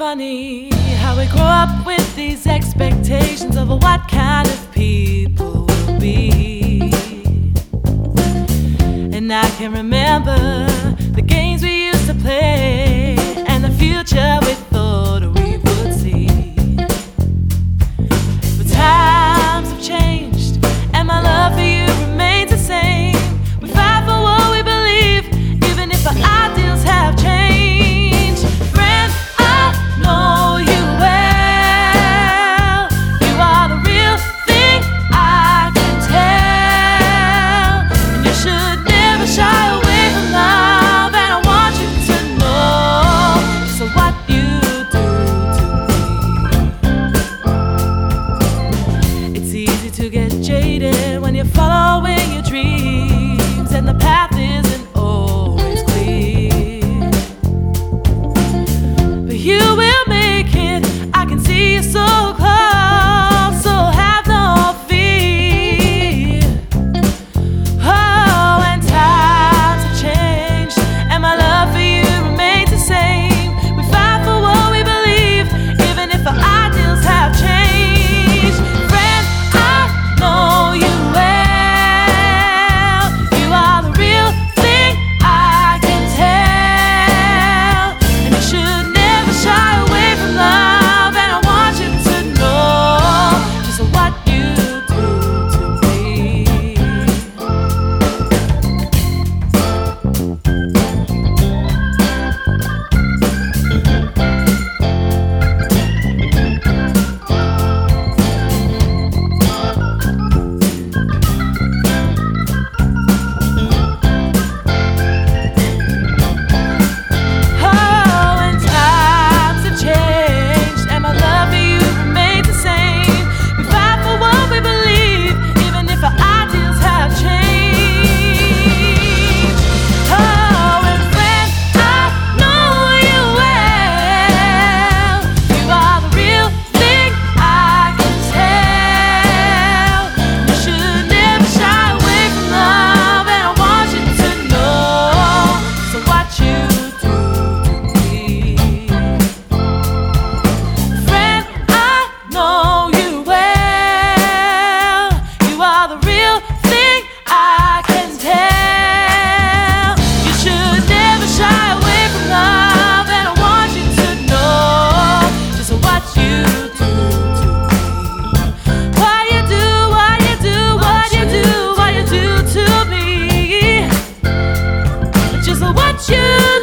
funny how we grow up with these expectations of what kind of people we'll be. And I can remember the games we used to play and the future we thought we would see. But times have changed and my love for you remains the same. We fight for what we believe, even if our ideals have changed. Friend, I know you well. You are the real thing, I can tell. And you should never shy away from love. And I want you to know just what you do to me. It's easy to get jaded when you're following your dreams and the path isn't always clear. But you will make it, I can see you so close, so have no fear. Oh, and times have changed and my love for you remains the same. We fight for what we believe, even if our ideals have changed. Friend, I know you well. You are the real thing, I can tell. And you should never shy away from love. And I want you to know just what you do to me. Oh, and times have changed and my love for you remains the same. We fight for what we believe, even if our ideals have changed. Oh, and friend, I know you well. You are the real thing, I can tell. You should never shy away from love. And I want you to know so what you do to me. Friend, I know you well. You are the real thing, I can tell. You should never shy away from love. And I want you to know just what you do to me. What you do, what you do, what you do, what you do to me. Just what you